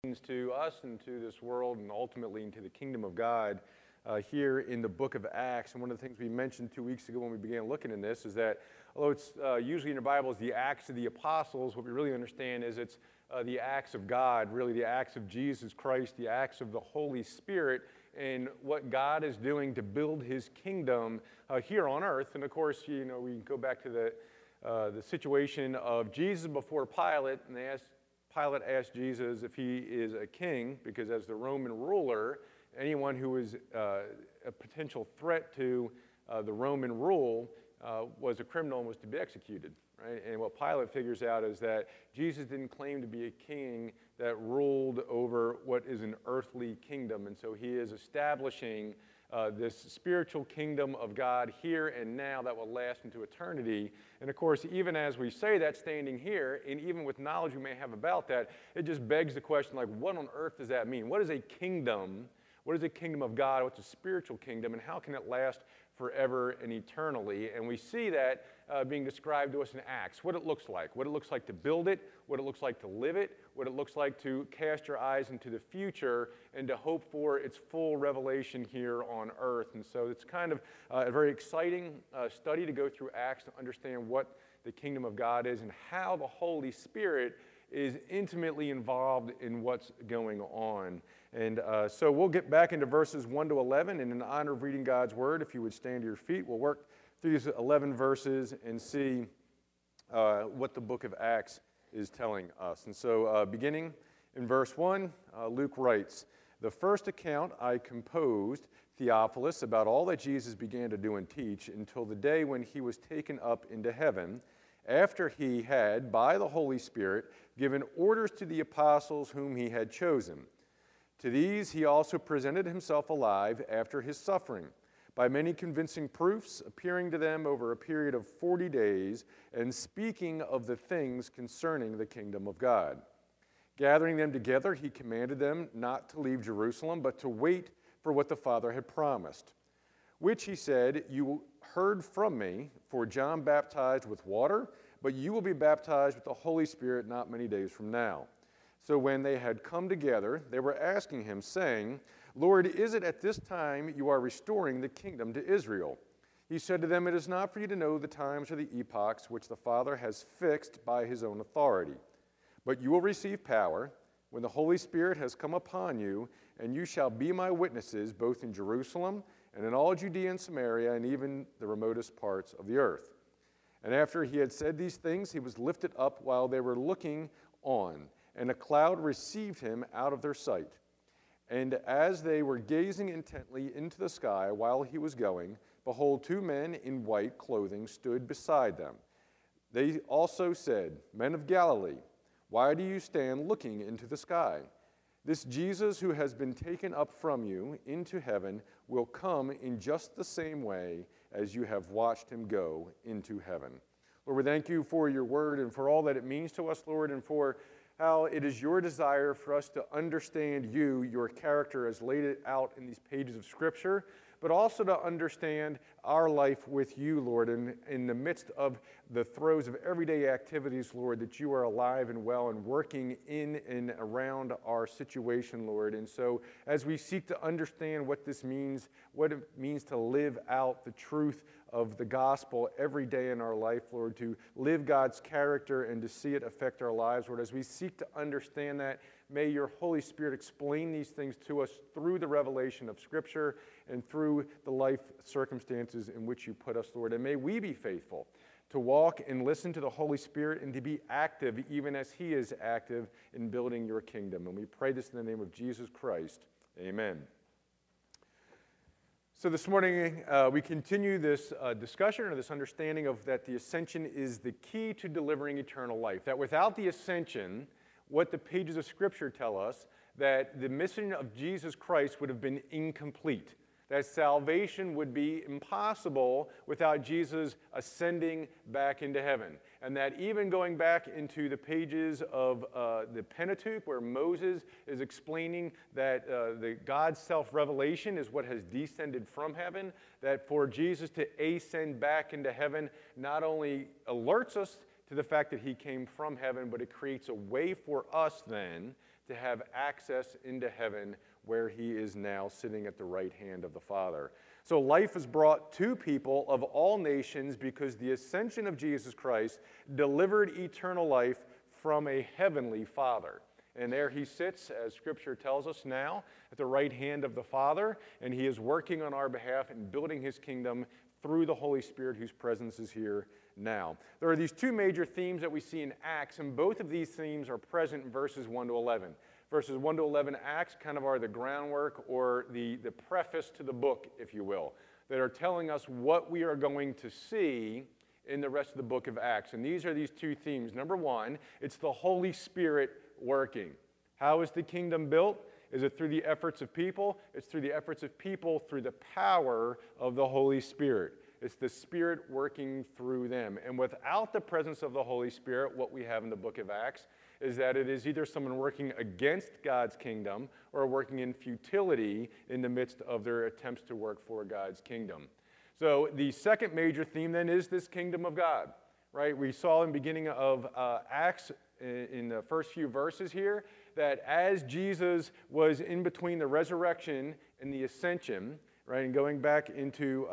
means to us and to this world and ultimately into the kingdom of God here in the book of Acts. And one of the things we mentioned 2 weeks ago when we began looking in this is that although it's usually in the Bible as the Acts of the Apostles, what we really understand is it's the acts of God, really the acts of Jesus Christ, the acts of the Holy Spirit, and what God is doing to build his kingdom here on earth. And of course, we can go back to the situation of Jesus before Pilate, and Pilate asked Jesus if he is a king, because as the Roman ruler, anyone who was a potential threat to the Roman rule was a criminal and was to be executed. Right? And what Pilate figures out is that Jesus didn't claim to be a king that ruled over what is an earthly kingdom. And so he is establishing this spiritual kingdom of God here and now that will last into eternity. And of course, even as we say that standing here, and even with knowledge we may have about that, it just begs the question, like, what on earth does that mean? What is a kingdom? What is a kingdom of God? What's a spiritual kingdom? And how can it last forever and eternally? And we see that being described to us in Acts, what it looks like to build it, what it looks like to live it, what it looks like to cast your eyes into the future and to hope for its full revelation here on earth. And so it's kind of a very exciting study to go through Acts to understand what the kingdom of God is and how the Holy Spirit is intimately involved in what's going on. And so we'll get back into verses 1 to 11, and in honor of reading God's Word, if you would stand to your feet, we'll work through these 11 verses and see what the book of Acts is telling us. And so beginning in verse 1, Luke writes, "The first account I composed, Theophilus, about all that Jesus began to do and teach until the day when he was taken up into heaven, after he had, by the Holy Spirit, given orders to the apostles whom he had chosen. To these he also presented himself alive after his suffering, by many convincing proofs, appearing to them over a period of 40 days, and speaking of the things concerning the kingdom of God. Gathering them together, he commanded them not to leave Jerusalem, but to wait for what the Father had promised, which he said, 'You heard from me, for John baptized with water, but you will be baptized with the Holy Spirit not many days from now.' So when they had come together, they were asking him, saying, 'Lord, is it at this time you are restoring the kingdom to Israel?' He said to them, 'It is not for you to know the times or the epochs which the Father has fixed by his own authority. But you will receive power when the Holy Spirit has come upon you, and you shall be my witnesses both in Jerusalem and in all Judea and Samaria and even the remotest parts of the earth.' And after he had said these things, he was lifted up while they were looking on, and a cloud received him out of their sight. And as they were gazing intently into the sky while he was going, behold, 2 men in white clothing stood beside them. They also said, 'Men of Galilee, why do you stand looking into the sky? This Jesus who has been taken up from you into heaven will come in just the same way as you have watched him go into heaven.'" Lord, we thank you for your word and for all that it means to us, Lord, and for how it is your desire for us to understand you, your character as laid it out in these pages of Scripture, but also to understand our life with you, Lord, and in the midst of the throes of everyday activities, Lord, that you are alive and well and working in and around our situation, Lord. And so as we seek to understand what this means, what it means to live out the truth of the gospel every day in our life, Lord, to live God's character and to see it affect our lives, Lord, as we seek to understand that, may your Holy Spirit explain these things to us through the revelation of Scripture and through the life circumstances in which you put us, Lord. And may we be faithful to walk and listen to the Holy Spirit and to be active even as he is active in building your kingdom. And we pray this in the name of Jesus Christ. Amen. So this morning, we continue this discussion or this understanding of that the ascension is the key to delivering eternal life. That without the ascension, what the pages of Scripture tell us, that the mission of Jesus Christ would have been incomplete, that salvation would be impossible without Jesus ascending back into heaven, and that even going back into the pages of the Pentateuch, where Moses is explaining that the God's self-revelation is what has descended from heaven, that for Jesus to ascend back into heaven not only alerts us to the fact that he came from heaven, but it creates a way for us then to have access into heaven where he is now sitting at the right hand of the Father. So life is brought to people of all nations because the ascension of Jesus Christ delivered eternal life from a heavenly Father. And there he sits, as Scripture tells us now, at the right hand of the Father, and he is working on our behalf and building his kingdom through the Holy Spirit whose presence is here now. There are these two major themes that we see in Acts, and both of these themes are present in verses 1 to 11. Verses 1 to 11 Acts kind of are the groundwork or the preface to the book, if you will, that are telling us what we are going to see in the rest of the book of Acts. And these are these two themes. Number one, it's the Holy Spirit working. How is the kingdom built? Is it through the efforts of people? It's through the efforts of people through the power of the Holy Spirit. It's the Spirit working through them. And without the presence of the Holy Spirit, what we have in the book of Acts is that it is either someone working against God's kingdom or working in futility in the midst of their attempts to work for God's kingdom. So the second major theme then is this kingdom of God, right? We saw in the beginning of Acts in the first few verses here that as Jesus was in between the resurrection and the ascension, right, and going back into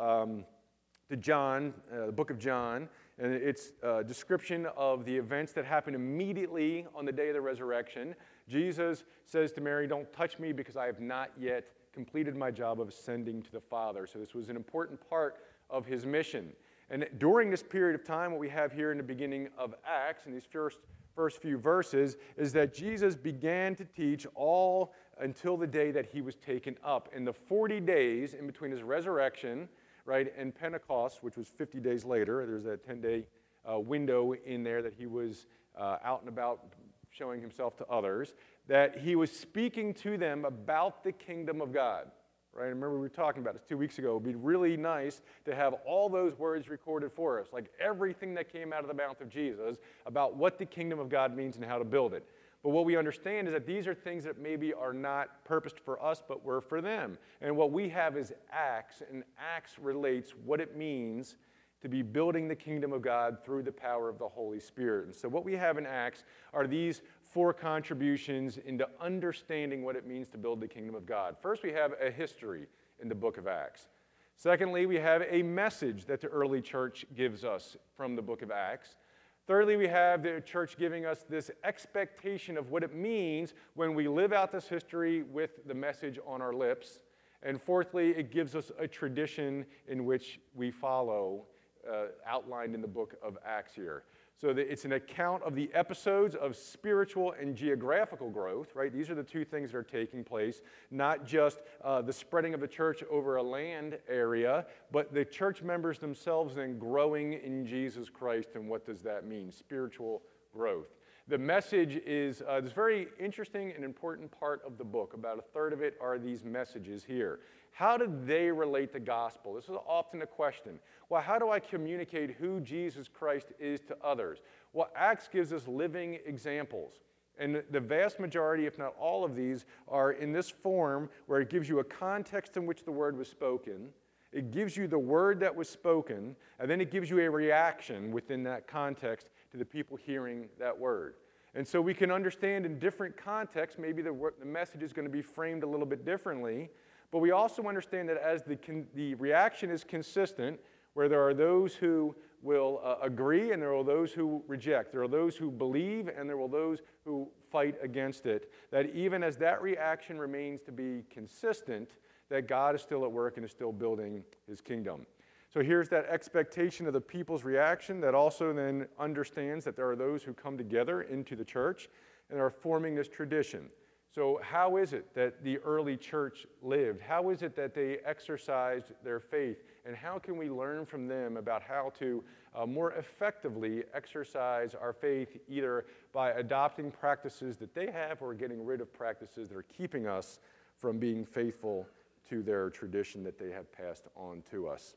to John, the book of John, and its description of the events that happened immediately on the day of the resurrection. Jesus says to Mary, "Don't touch me because I have not yet completed my job of ascending to the Father." So this was an important part of his mission. And during this period of time, what we have here in the beginning of Acts, in these first few verses, is that Jesus began to teach all until the day that he was taken up. In the 40 days in between his resurrection, right, and Pentecost, which was 50 days later, there's that 10-day window in there that he was out and about showing himself to others, that he was speaking to them about the kingdom of God. Right? Remember we were talking about this 2 weeks ago. It would be really nice to have all those words recorded for us, like everything that came out of the mouth of Jesus about what the kingdom of God means and how to build it. But what we understand is that these are things that maybe are not purposed for us, but were for them. And what we have is Acts, and Acts relates what it means to be building the kingdom of God through the power of the Holy Spirit. And so what we have in Acts are these 4 contributions into understanding what it means to build the kingdom of God. First, we have a history in the book of Acts. Secondly, we have a message that the early church gives us from the book of Acts. Thirdly, we have the church giving us this expectation of what it means when we live out this history with the message on our lips. And fourthly, it gives us a tradition in which we follow, outlined in the book of Acts here. So that it's an account of the episodes of spiritual and geographical growth, right? These are the two things that are taking place, not just the spreading of the church over a land area, but the church members themselves then growing in Jesus Christ. And what does that mean? Spiritual growth. The message is this very interesting and important part of the book. About a third of it are these messages here. How do they relate to gospel? This is often a question. Well, how do I communicate who Jesus Christ is to others? Well, Acts gives us living examples. And the vast majority, if not all of these, are in this form where it gives you a context in which the word was spoken. It gives you the word that was spoken, and then it gives you a reaction within that context to the people hearing that word. And so we can understand in different contexts, maybe the message is going to be framed a little bit differently, but we also understand that as the reaction is consistent, where there are those who will agree and there are those who reject. There are those who believe and there will those who fight against it. That even as that reaction remains to be consistent, that God is still at work and is still building his kingdom. So here's that expectation of the people's reaction that also then understands that there are those who come together into the church and are forming this tradition. So how is it that the early church lived? How is it that they exercised their faith? And how can we learn from them about how to more effectively exercise our faith, either by adopting practices that they have or getting rid of practices that are keeping us from being faithful to their tradition that they have passed on to us?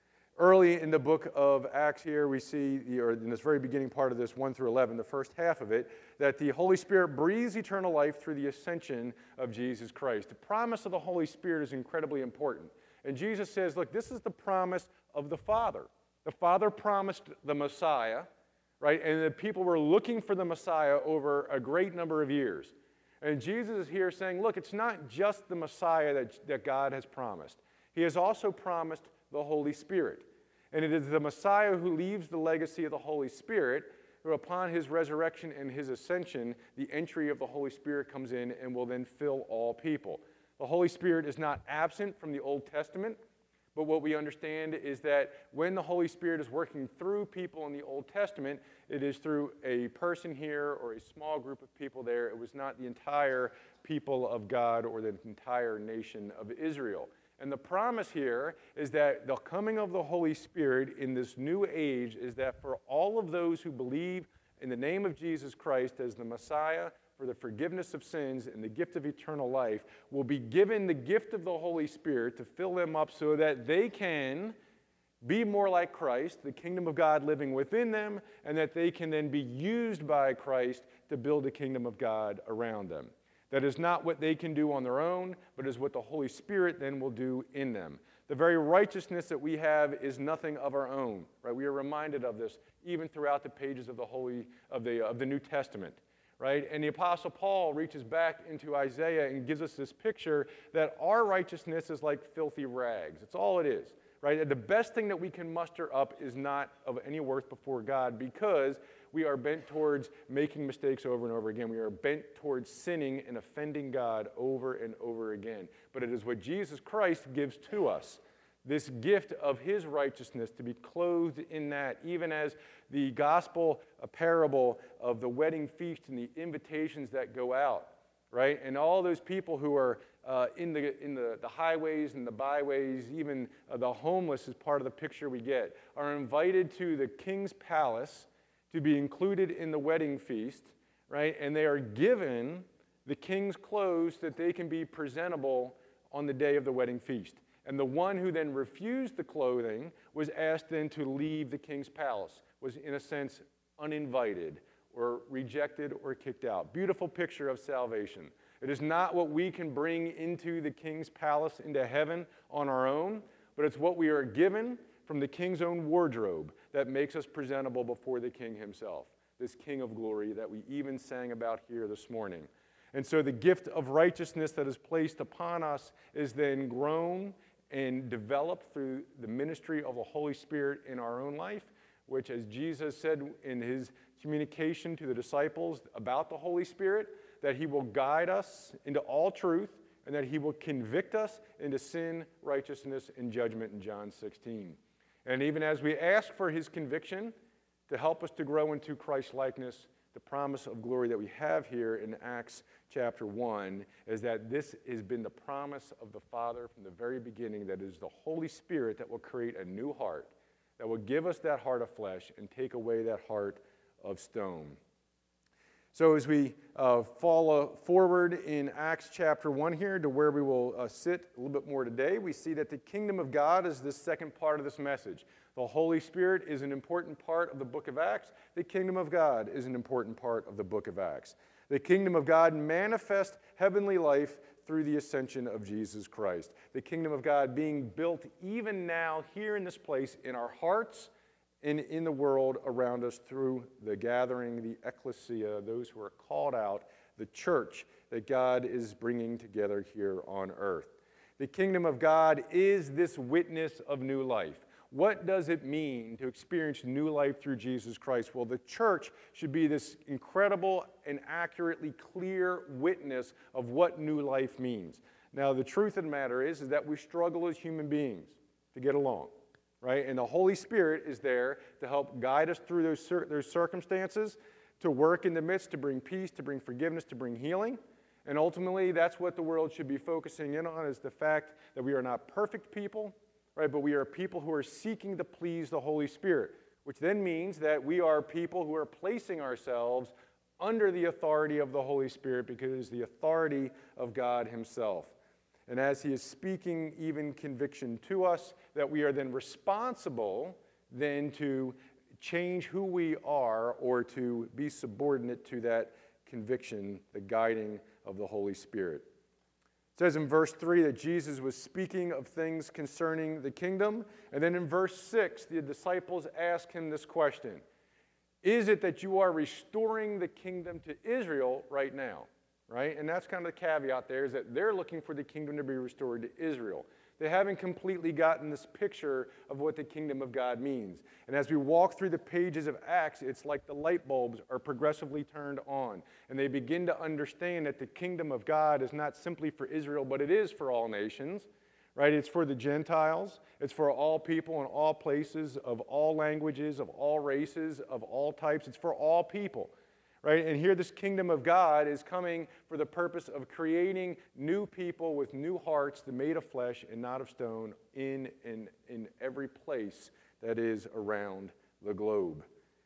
Early in the book of Acts here, we see, or in this very beginning part of this, 1 through 11, the first half of it, that the Holy Spirit breathes eternal life through the ascension of Jesus Christ. The promise of the Holy Spirit is incredibly important. And Jesus says, look, this is the promise of the Father. The Father promised the Messiah, right? And the people were looking for the Messiah over a great number of years. And Jesus is here saying, look, it's not just the Messiah that God has promised. He has also promised the Holy Spirit. And it is the Messiah who leaves the legacy of the Holy Spirit, who upon his resurrection and his ascension, the entry of the Holy Spirit comes in and will then fill all people. The Holy Spirit is not absent from the Old Testament, but what we understand is that when the Holy Spirit is working through people in the Old Testament, it is through a person here or a small group of people there. It was not the entire people of God or the entire nation of Israel. And the promise here is that the coming of the Holy Spirit in this new age is that for all of those who believe in the name of Jesus Christ as the Messiah for the forgiveness of sins and the gift of eternal life, will be given the gift of the Holy Spirit to fill them up so that they can be more like Christ, the kingdom of God living within them, and that they can then be used by Christ to build the kingdom of God around them. That is not what they can do on their own, but is what the Holy Spirit then will do in them. The very righteousness that we have is nothing of our own. Right? We are reminded of this even throughout the pages of the New Testament. Right? And the Apostle Paul reaches back into Isaiah and gives us this picture that our righteousness is like filthy rags. It's all it is. Right? And the best thing that we can muster up is not of any worth before God because we are bent towards making mistakes over and over again. We are bent towards sinning and offending God over and over again. But it is what Jesus Christ gives to us, this gift of his righteousness to be clothed in that, even as the gospel parable of the wedding feast and the invitations that go out, right? And all those people who are in the highways and the byways, even the homeless is part of the picture we get, are invited to the king's palace to be included in the wedding feast, right? And they are given the king's clothes so that they can be presentable on the day of the wedding feast. And the one who then refused the clothing was asked then to leave the king's palace, was in a sense uninvited or rejected or kicked out. Beautiful picture of salvation. It is not what we can bring into the king's palace, into heaven on our own, but it's what we are given from the king's own wardrobe that makes us presentable before the king himself, this King of glory that we even sang about here this morning. And so the gift of righteousness that is placed upon us is then grown and developed through the ministry of the Holy Spirit in our own life, which, as Jesus said in his communication to the disciples about the Holy Spirit, that he will guide us into all truth and that he will convict us into sin, righteousness, and judgment in John 16. And even as we ask for his conviction to help us to grow into Christ-likeness, the promise of glory that we have here in Acts chapter 1 is that this has been the promise of the Father from the very beginning, that it is the Holy Spirit that will create a new heart, that will give us that heart of flesh and take away that heart of stone. So as we follow forward in Acts chapter 1 here to where we will sit a little bit more today, we see that the kingdom of God is the second part of this message. The Holy Spirit is an important part of the book of Acts. The kingdom of God is an important part of the book of Acts. The kingdom of God manifests heavenly life through the ascension of Jesus Christ. The kingdom of God being built even now here in this place in our hearts and in the world around us through the gathering, the ecclesia, those who are called out, the church that God is bringing together here on earth. The kingdom of God is this witness of new life. What does it mean to experience new life through Jesus Christ? Well, the church should be this incredible and accurately clear witness of what new life means. Now, the truth of the matter is that we struggle as human beings to get along. Right? And the Holy Spirit is there to help guide us through those circumstances, to work in the midst, to bring peace, to bring forgiveness, to bring healing. And ultimately, that's what the world should be focusing in on, is the fact that we are not perfect people, right? But we are people who are seeking to please the Holy Spirit, which then means that we are people who are placing ourselves under the authority of the Holy Spirit because it is the authority of God himself. And as he is speaking even conviction to us, that we are then responsible then to change who we are or to be subordinate to that conviction, the guiding of the Holy Spirit. It says in verse 3 that Jesus was speaking of things concerning the kingdom. And then in verse 6, the disciples ask him this question: is it that you are restoring the kingdom to Israel right now? right? And that's kind of the caveat there, is that they're looking for the kingdom to be restored to Israel. They haven't completely gotten this picture of what the kingdom of God means. And as we walk through the pages of Acts, it's like the light bulbs are progressively turned on. And they begin to understand that the kingdom of God is not simply for Israel, but it is for all nations, right? It's for the Gentiles. It's for all people in all places, of all languages, of all races, of all types. It's for all people. Right? And here this kingdom of God is coming for the purpose of creating new people with new hearts made of flesh and not of stone in every place that is around the globe.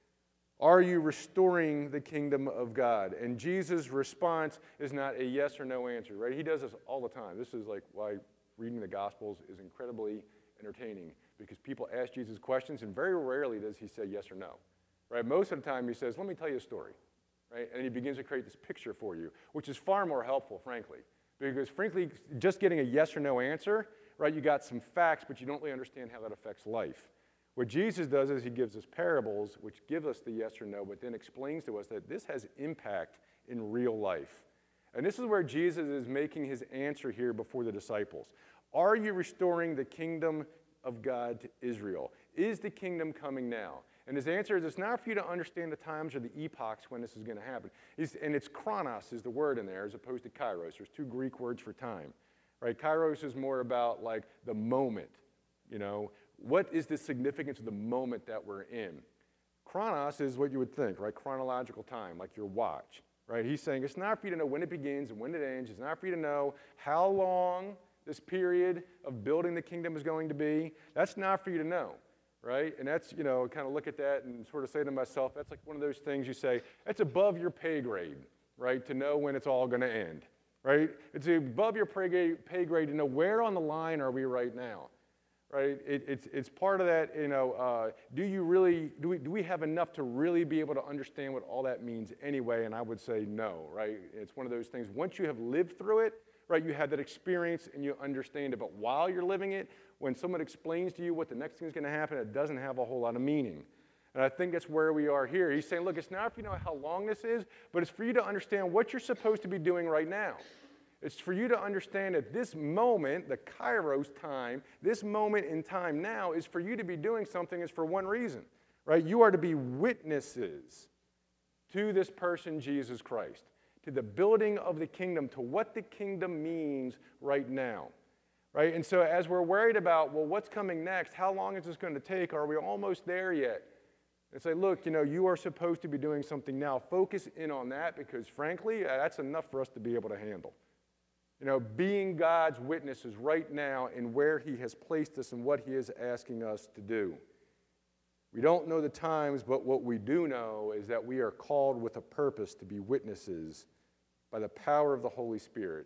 Are you restoring the kingdom of God? And Jesus' response is not a yes or no answer, right? He does this all the time. This is like why reading the Gospels is incredibly entertaining, because people ask Jesus questions, and very rarely does he say yes or no, right? Most of the time he says, let me tell you a story. Right? And he begins to create this picture for you, which is far more helpful, frankly. Because frankly, just getting a yes or no answer, right, you got some facts, but you don't really understand how that affects life. What Jesus does is he gives us parables, which give us the yes or no, but then explains to us that this has impact in real life. And this is where Jesus is making his answer here before the disciples. Are you restoring the kingdom of God to Israel? Is the kingdom coming now? And his answer is, it's not for you to understand the times or the epochs when this is going to happen. And it's chronos is the word in there as opposed to kairos. There's two Greek words for time. Right? Kairos is more about like the moment. You know, what is the significance of the moment that we're in? Chronos is what you would think, right? Chronological time, like your watch. Right? He's saying it's not for you to know when it begins and when it ends. It's not for you to know how long this period of building the kingdom is going to be. That's not for you to know. Right? And that's, you know, kind of look at that and sort of say to myself, that's like one of those things you say, that's above your pay grade, right, to know when it's all going to end, right? It's above your pay grade to know where on the line are we right now, right? It's part of that, you know, do we have enough to really be able to understand what all that means anyway? And I would say no, right? It's one of those things, once you have lived through it, right, you have that experience and you understand it, but while you're living it, when someone explains to you what the next thing is going to happen, it doesn't have a whole lot of meaning. And I think that's where we are here. He's saying, look, it's not for you to know how long this is, but it's for you to understand what you're supposed to be doing right now. It's for you to understand that this moment, the kairos time, this moment in time now is for you to be doing something is for one reason, right? You are to be witnesses to this person, Jesus Christ, to the building of the kingdom, to what the kingdom means right now. Right? And so as we're worried about, well, what's coming next? How long is this going to take? Are we almost there yet? And say, look, you know, you are supposed to be doing something now. Focus in on that because, frankly, that's enough for us to be able to handle. You know, being God's witnesses right now in where he has placed us and what he is asking us to do. We don't know the times, but what we do know is that we are called with a purpose to be witnesses by the power of the Holy Spirit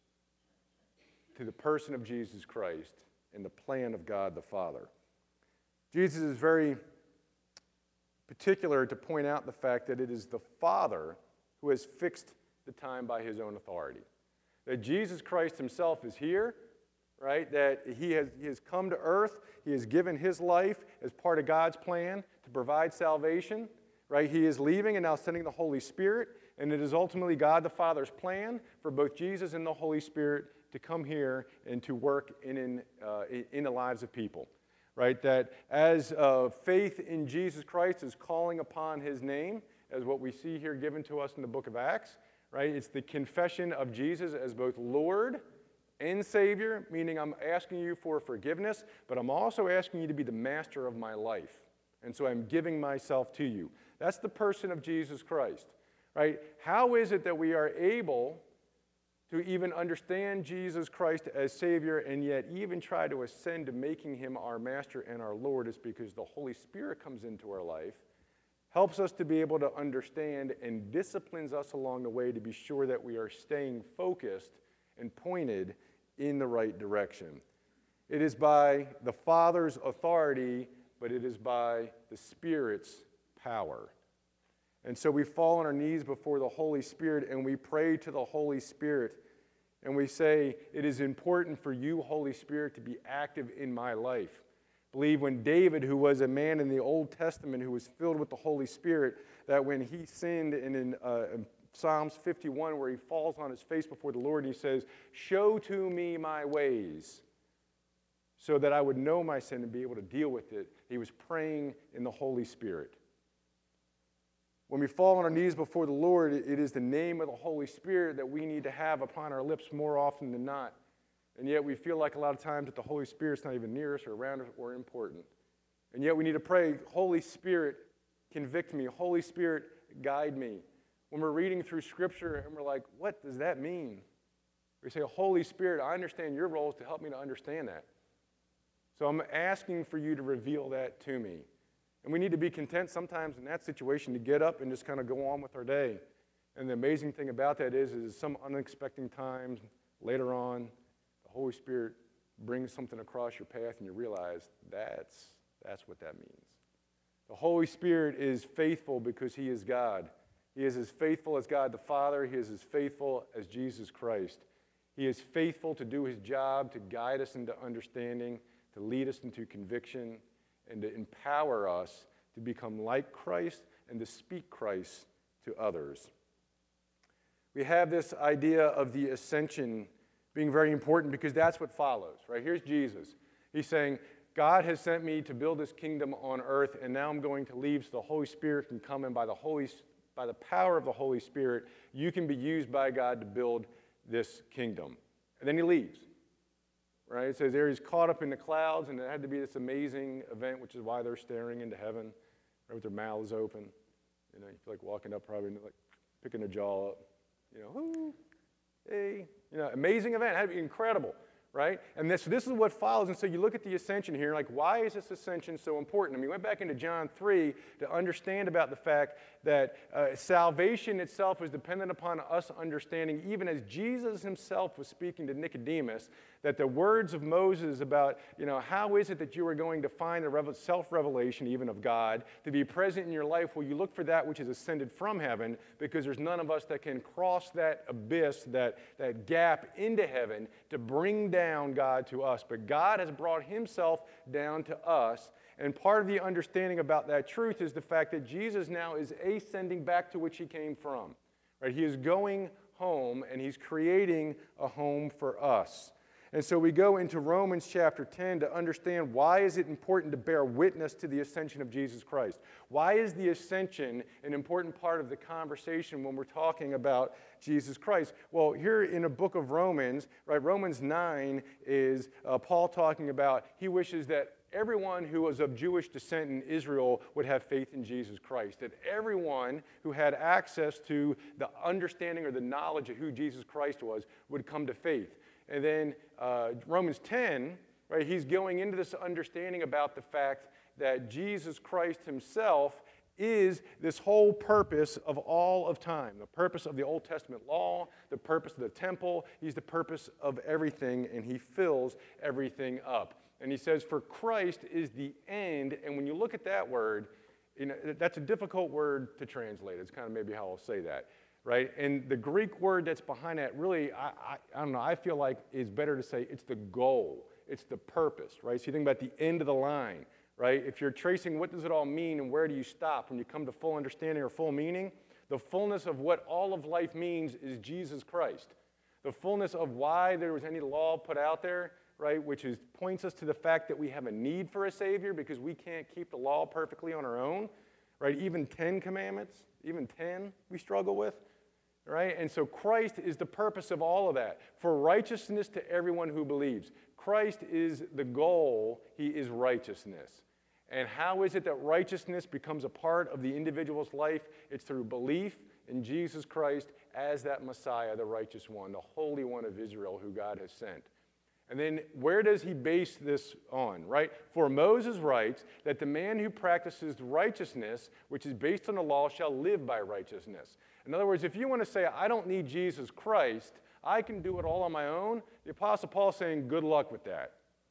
to the person of Jesus Christ and the plan of God the Father. Jesus is very particular to point out the fact that it is the Father who has fixed the time by his own authority. That Jesus Christ himself is here, right? That he has come to earth. He has given his life as part of God's plan to provide salvation, right? He is leaving and now sending the Holy Spirit, and it is ultimately God the Father's plan for both Jesus and the Holy Spirit to come here and to work in the lives of people, right? That as faith in Jesus Christ is calling upon his name, as what we see here given to us in the book of Acts, right? It's the confession of Jesus as both Lord and Savior, meaning I'm asking you for forgiveness, but I'm also asking you to be the master of my life. And so I'm giving myself to you. That's the person of Jesus Christ, right? How is it that we are able to even understand Jesus Christ as Savior and yet even try to ascend to making him our Master and our Lord? Is because the Holy Spirit comes into our life, helps us to be able to understand and disciplines us along the way to be sure that we are staying focused and pointed in the right direction. It is by the Father's authority, but it is by the Spirit's power. And so we fall on our knees before the Holy Spirit and we pray to the Holy Spirit. And we say, it is important for you, Holy Spirit, to be active in my life. I believe when David, who was a man in the Old Testament who was filled with the Holy Spirit, that when he sinned and Psalms 51 where he falls on his face before the Lord and he says, "Show to me my ways so that I would know my sin and be able to deal with it." He was praying in the Holy Spirit. When we fall on our knees before the Lord, it is the name of the Holy Spirit that we need to have upon our lips more often than not. And yet we feel like a lot of times that the Holy Spirit's not even near us or around us or important. And yet we need to pray, "Holy Spirit, convict me. Holy Spirit, guide me." When we're reading through Scripture and we're like, what does that mean? We say, "Holy Spirit, I understand your role is to help me to understand that. So I'm asking for you to reveal that to me." And we need to be content sometimes in that situation to get up and just kind of go on with our day. And the amazing thing about that is some unexpected times later on, the Holy Spirit brings something across your path and you realize that's what that means. The Holy Spirit is faithful because he is God. He is as faithful as God the Father. He is as faithful as Jesus Christ. He is faithful to do his job, to guide us into understanding, to lead us into conviction, and to empower us to become like Christ and to speak Christ to others. We have this idea of the ascension being very important because that's what follows, right? Here's Jesus. He's saying, "God has sent me to build this kingdom on earth, and now I'm going to leave so the Holy Spirit can come, and by the power of the Holy Spirit, you can be used by God to build this kingdom." And then he leaves. Right? It says there he's caught up in the clouds, and it had to be this amazing event, which is why they're staring into heaven, right, with their mouths open. You know, you feel like walking up probably and like picking a jaw up. You know, "Ooh, hey." You know, amazing event. It had to be incredible, right? And this is what follows. And so you look at the ascension here, like, why is this ascension so important? And we went back into John 3 to understand about the fact that salvation itself is dependent upon us understanding, even as Jesus himself was speaking to Nicodemus, that the words of Moses about, how is it that you are going to find the self-revelation even of God to be present in your life? Well, you look for that which is ascended from heaven, because there's none of us that can cross that abyss, that gap into heaven to bring down God to us. But God has brought himself down to us. And part of the understanding about that truth is the fact that Jesus now is ascending back to which he came from. Right? He is going home, and he's creating a home for us. And so we go into Romans chapter 10 to understand why is it important to bear witness to the ascension of Jesus Christ. Why is the ascension an important part of the conversation when we're talking about Jesus Christ? Well, here in the book of Romans, right, Romans 9 is Paul talking about he wishes that everyone who was of Jewish descent in Israel would have faith in Jesus Christ, that everyone who had access to the understanding or the knowledge of who Jesus Christ was would come to faith. And then Romans 10, right, he's going into this understanding about the fact that Jesus Christ himself is this whole purpose of all of time, the purpose of the Old Testament law, the purpose of the temple. He's the purpose of everything, and he fills everything up. And he says, for Christ is the end. And when you look at that word, that's a difficult word to translate. It's kind of maybe how I'll say that. Right? And the Greek word that's behind that really, I don't know, I feel like is better to say it's the goal. It's the purpose, right? So you think about the end of the line, right? If you're tracing what does it all mean and where do you stop when you come to full understanding or full meaning, the fullness of what all of life means is Jesus Christ. The fullness of why there was any law put out there, right, which points us to the fact that we have a need for a Savior because we can't keep the law perfectly on our own, right? Even 10 commandments, even 10 we struggle with. Right? And so Christ is the purpose of all of that. For righteousness to everyone who believes. Christ is the goal. He is righteousness. And how is it that righteousness becomes a part of the individual's life? It's through belief in Jesus Christ as that Messiah, the righteous one, the Holy One of Israel who God has sent. And then where does he base this on, right? For Moses writes that the man who practices righteousness, which is based on the law, shall live by righteousness. In other words, if you want to say, I don't need Jesus Christ, I can do it all on my own, the Apostle Paul is saying, good luck with that.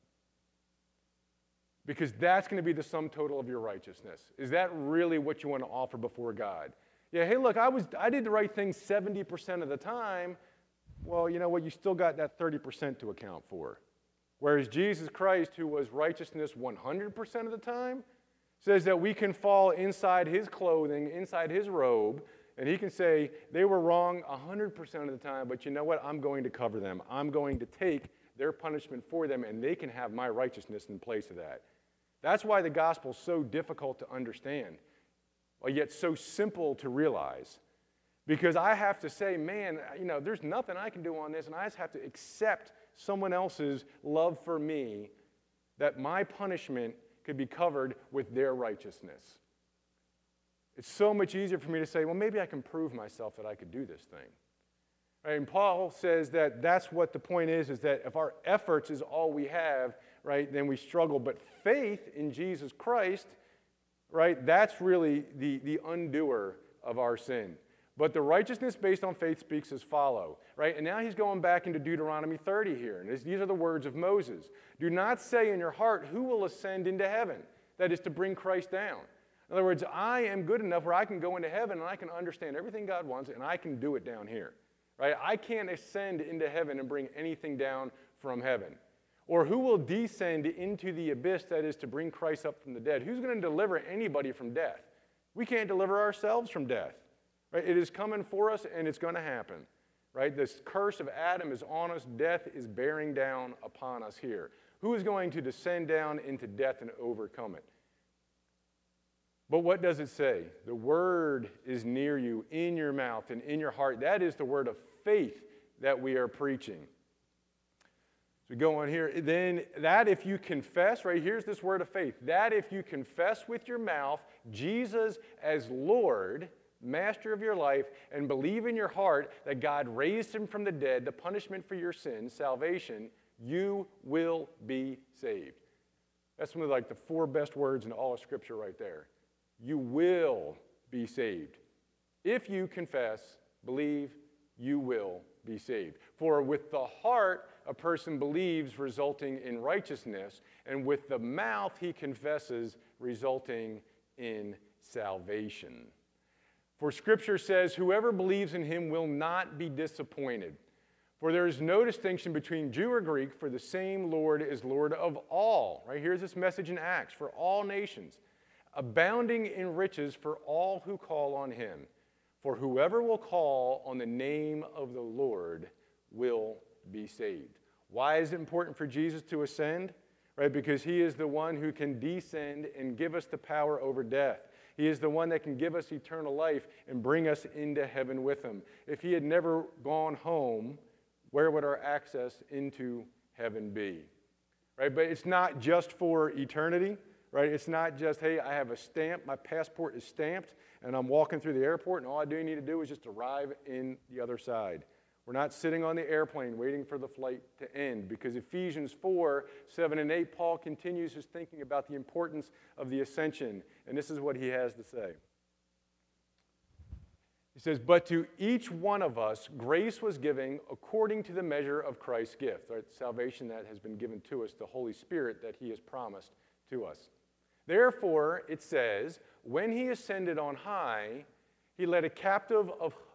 Because that's going to be the sum total of your righteousness. Is that really what you want to offer before God? Yeah, hey, look, I did the right thing 70% of the time. Well, you know what? You still got that 30% to account for. Whereas Jesus Christ, who was righteousness 100% of the time, says that we can fall inside his clothing, inside his robe, And he can say, they were wrong 100% of the time, but you know what? I'm going to cover them. I'm going to take their punishment for them, and they can have my righteousness in place of that. That's why the gospel is so difficult to understand, but yet so simple to realize. Because I have to say, man, there's nothing I can do on this, and I just have to accept someone else's love for me, that my punishment could be covered with their righteousness. It's so much easier for me to say, well, maybe I can prove myself that I could do this thing. Right? And Paul says that that's what the point is that if our efforts is all we have, right, then we struggle. But faith in Jesus Christ, right, that's really the undoer of our sin. But the righteousness based on faith speaks as follow, right? And now he's going back into Deuteronomy 30 here. And these are the words of Moses. Do not say in your heart, who will ascend into heaven? That is to bring Christ down. In other words, I am good enough where I can go into heaven and I can understand everything God wants and I can do it down here. Right? I can't ascend into heaven and bring anything down from heaven. Or who will descend into the abyss, that is to bring Christ up from the dead? Who's going to deliver anybody from death? We can't deliver ourselves from death. Right? It is coming for us and it's going to happen. Right? This curse of Adam is on us. Death is bearing down upon us here. Who is going to descend down into death and overcome it? But what does it say? The word is near you, in your mouth and in your heart. That is the word of faith that we are preaching. So we go on here. Then that if you confess, right, here's this word of faith. That if you confess with your mouth Jesus as Lord, master of your life, and believe in your heart that God raised him from the dead, the punishment for your sins, salvation, you will be saved. That's one of the 4 best words in all of Scripture right there. You will be saved. If you confess, believe, you will be saved. For with the heart a person believes, resulting in righteousness, and with the mouth he confesses, resulting in salvation. For Scripture says, whoever believes in him will not be disappointed. For there is no distinction between Jew or Greek, for the same Lord is Lord of all. Right? Here's this message in Acts, for all nations, abounding in riches for all who call on him. For whoever will call on the name of the Lord will be saved. Why is it important for Jesus to ascend? Right? Because he is the one who can descend and give us the power over death. He is the one that can give us eternal life and bring us into heaven with him. If he had never gone home, where would our access into heaven be? Right? But it's not just for eternity. Right? It's not just, hey, I have a stamp, my passport is stamped, and I'm walking through the airport, and all I do need to do is just arrive in the other side. We're not sitting on the airplane waiting for the flight to end, because Ephesians 4, 7, and 8, Paul continues his thinking about the importance of the ascension, and this is what he has to say. He says, but to each one of us grace was given according to the measure of Christ's gift, right? Salvation that has been given to us, the Holy Spirit that he has promised to us. Therefore, it says, when he ascended on high, he led captive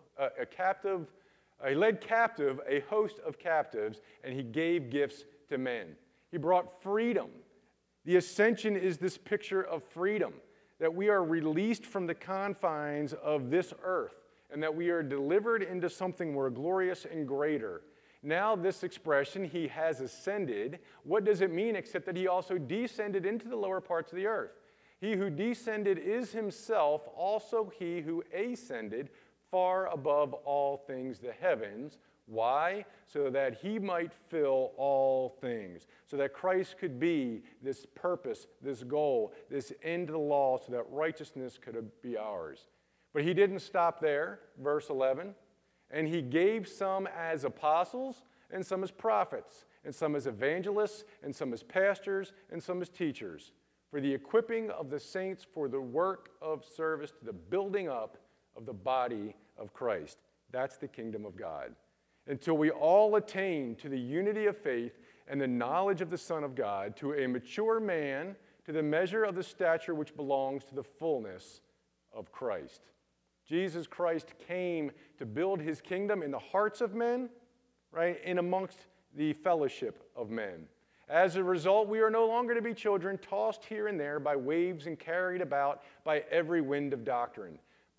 a host of captives, and he gave gifts to men. He brought freedom. The ascension is this picture of freedom, that we are released from the confines of this earth, and that we are delivered into something more glorious and greater. Now this expression, he has ascended, what does it mean except that he also descended into the lower parts of the earth? He who descended is himself also he who ascended far above all things, the heavens. Why? So that he might fill all things. So that Christ could be this purpose, this goal, this end of the law, so that righteousness could be ours. But he didn't stop there, verse 11. And he gave some as apostles, and some as prophets, and some as evangelists, and some as pastors, and some as teachers, for the equipping of the saints for the work of service to the building up of the body of Christ. That's the kingdom of God. Until we all attain to the unity of faith and the knowledge of the Son of God, to a mature man, to the measure of the stature which belongs to the fullness of Christ. Jesus Christ came to build his kingdom in the hearts of men, right, and amongst the fellowship of men. As a result, we are no longer to be children tossed here and there by waves and carried about by every wind of doctrine,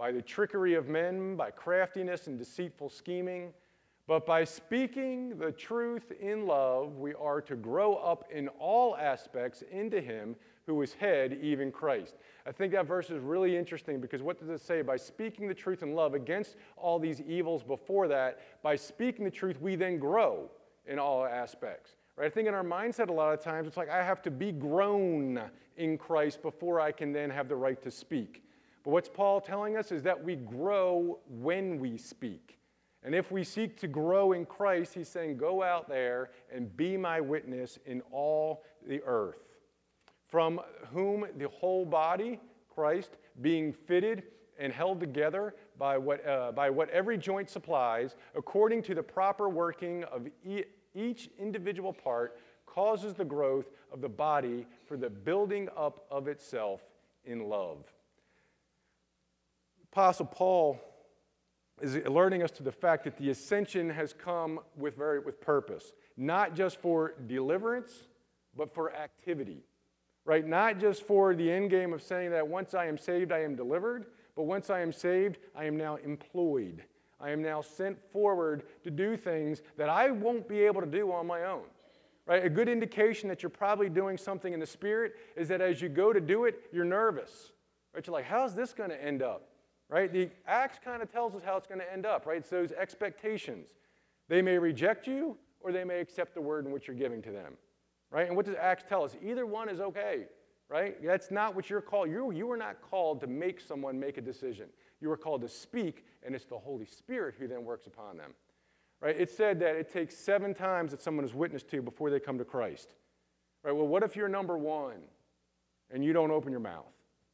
by the trickery of men, by craftiness and deceitful scheming, but by speaking the truth in love, we are to grow up in all aspects into him who is head, even Christ. I think that verse is really interesting because what does it say? By speaking the truth in love against all these evils before that, by speaking the truth, we then grow in all aspects. Right? I think in our mindset a lot of times, it's like I have to be grown in Christ before I can then have the right to speak. But what's Paul telling us is that we grow when we speak. And if we seek to grow in Christ, he's saying, go out there and be my witness in all the earth, from whom the whole body, Christ, being fitted and held together by what every joint supplies, according to the proper working of each individual part, causes the growth of the body for the building up of itself in love. Apostle Paul is alerting us to the fact that the ascension has come with purpose, not just for deliverance, but for activity, right? Not just for the end game of saying that once I am saved, I am delivered, but once I am saved, I am now employed. I am now sent forward to do things that I won't be able to do on my own, right? A good indication that you're probably doing something in the Spirit is that as you go to do it, you're nervous, right? You're like, how's this going to end up? Right? The Acts kind of tells us how it's going to end up, right? It's those expectations. They may reject you, or they may accept the word in which you're giving to them, right? And what does Acts tell us? Either one is okay, right? That's not what you're called. You were not called to make someone make a decision. You were called to speak, and it's the Holy Spirit who then works upon them, right? It said that it takes 7 times that someone is witnessed to before they come to Christ, right? Well, what if you're number 1 and you don't open your mouth?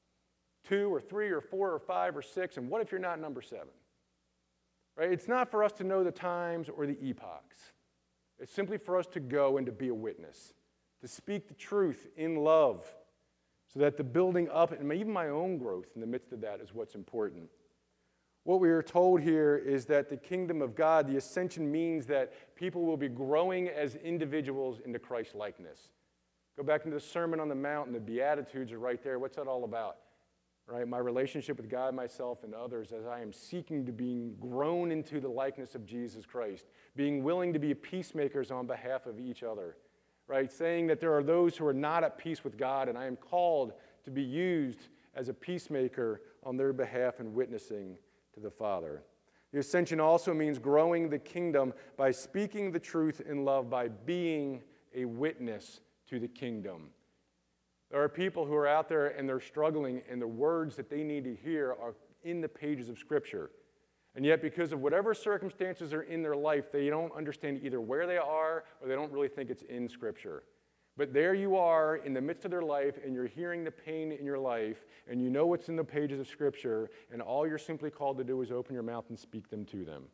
2 or 3 or 4 or 5 or 6, and what if you're not number 7? Right? It's not for us to know the times or the epochs. It's simply for us to go and to be a witness, to speak the truth in love, so that the building up and even my own growth in the midst of that is what's important. What we are told here is that the kingdom of God, the ascension, means that people will be growing as individuals into Christ likeness. Go back into the Sermon on the Mount, and the Beatitudes are right there. What's that all about? Right, my relationship with God, myself, and others as I am seeking to be grown into the likeness of Jesus Christ, being willing to be peacemakers on behalf of each other, right, saying that there are those who are not at peace with God, and I am called to be used as a peacemaker on their behalf and witnessing to the Father. The ascension also means growing the kingdom by speaking the truth in love, by being a witness to the kingdom. There are people who are out there and they're struggling, and the words that they need to hear are in the pages of Scripture. And yet, because of whatever circumstances are in their life, they don't understand either where they are or they don't really think it's in Scripture. But there you are in the midst of their life, and you're hearing the pain in your life, and you know what's in the pages of Scripture, and all you're simply called to do is open your mouth and speak them to them.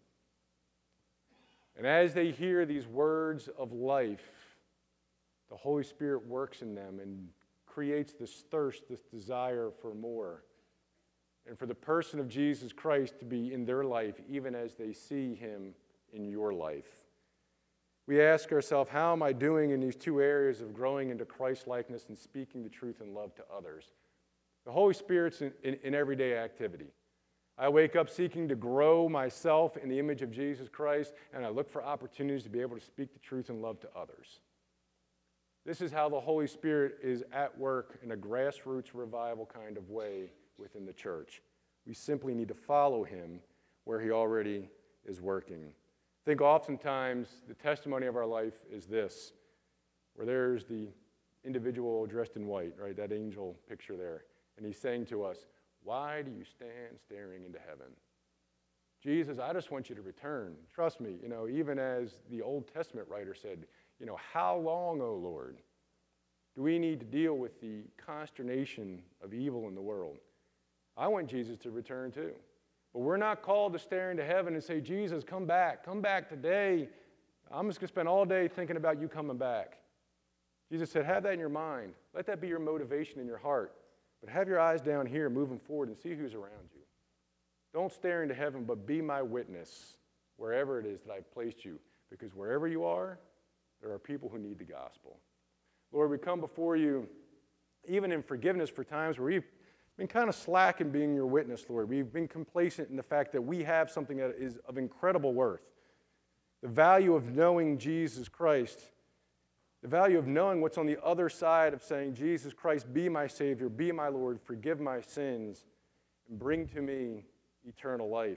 And as they hear these words of life, the Holy Spirit works in them and creates this thirst, this desire for more, and for the person of Jesus Christ to be in their life even as they see him in your life. We ask ourselves, how am I doing in these 2 areas of growing into Christ-likeness and speaking the truth in love to others? The Holy Spirit's in everyday activity. I wake up seeking to grow myself in the image of Jesus Christ, and I look for opportunities to be able to speak the truth in love to others. This is how the Holy Spirit is at work in a grassroots revival kind of way within the church. We simply need to follow him where he already is working. I think oftentimes the testimony of our life is this, where there's the individual dressed in white, right, that angel picture there, and he's saying to us, why do you stand staring into heaven? Jesus, I just want you to return. Trust me, even as the Old Testament writer said, how long, O Lord, do we need to deal with the consternation of evil in the world? I want Jesus to return too. But we're not called to stare into heaven and say, Jesus, come back today. I'm just going to spend all day thinking about you coming back. Jesus said, have that in your mind. Let that be your motivation in your heart. But have your eyes down here moving forward and see who's around you. Don't stare into heaven, but be my witness wherever it is that I've placed you. Because wherever you are, there are people who need the gospel. Lord, we come before you even in forgiveness for times where we've been kind of slack in being your witness, Lord. We've been complacent in the fact that we have something that is of incredible worth. The value of knowing Jesus Christ, the value of knowing what's on the other side of saying, Jesus Christ, be my Savior, be my Lord, forgive my sins, and bring to me eternal life.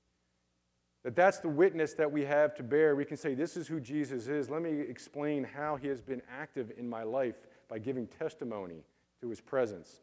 That's the witness that we have to bear. We can say, this is who Jesus is. Let me explain how he has been active in my life by giving testimony to his presence.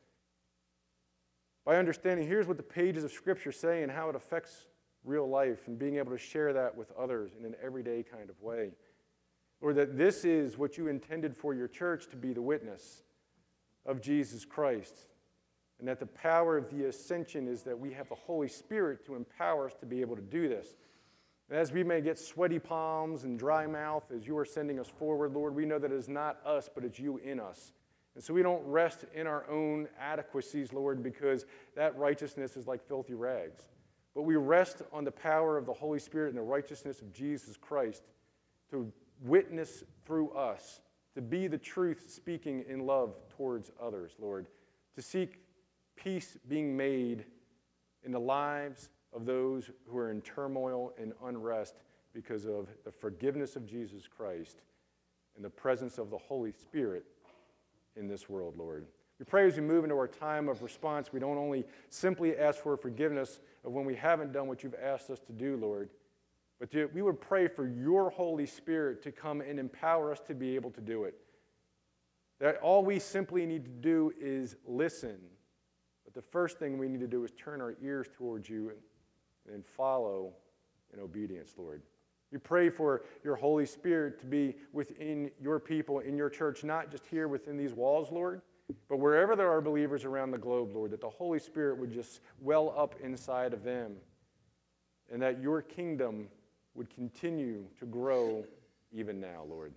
By understanding, here's what the pages of Scripture say and how it affects real life, and being able to share that with others in an everyday kind of way. Lord, that this is what you intended for your church to be, the witness of Jesus Christ. And that the power of the ascension is that we have the Holy Spirit to empower us to be able to do this. And as we may get sweaty palms and dry mouth as you are sending us forward, Lord, we know that it is not us, but it's you in us. And so we don't rest in our own adequacies, Lord, because that righteousness is like filthy rags. But we rest on the power of the Holy Spirit and the righteousness of Jesus Christ to witness through us, to be the truth speaking in love towards others, Lord, to seek peace being made in the lives of those who are in turmoil and unrest because of the forgiveness of Jesus Christ and the presence of the Holy Spirit in this world, Lord. We pray as we move into our time of response, we don't only simply ask for forgiveness of when we haven't done what you've asked us to do, Lord, but we would pray for your Holy Spirit to come and empower us to be able to do it. That all we simply need to do is listen. But the first thing we need to do is turn our ears towards you and follow in obedience, Lord. We pray for your Holy Spirit to be within your people, in your church, not just here within these walls, Lord, but wherever there are believers around the globe, Lord, that the Holy Spirit would just well up inside of them and that your kingdom would continue to grow even now, Lord.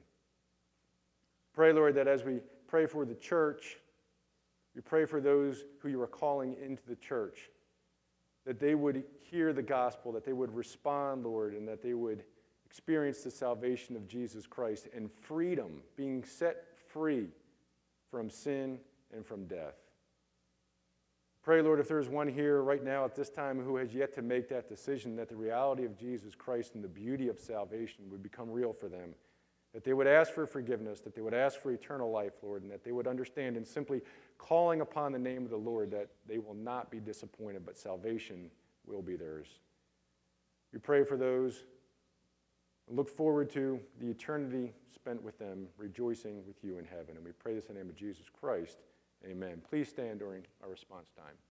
Pray, Lord, that as we pray for the church, we pray for those who you are calling into the church, that they would hear the gospel, that they would respond, Lord, and that they would experience the salvation of Jesus Christ and freedom, being set free from sin and from death. Pray, Lord, if there's one here right now at this time who has yet to make that decision, that the reality of Jesus Christ and the beauty of salvation would become real for them, that they would ask for forgiveness, that they would ask for eternal life, Lord, and that they would understand in simply calling upon the name of the Lord that they will not be disappointed, but salvation will be theirs. We pray for those and look forward to the eternity spent with them, rejoicing with you in heaven. And we pray this in the name of Jesus Christ. Amen. Please stand during our response time.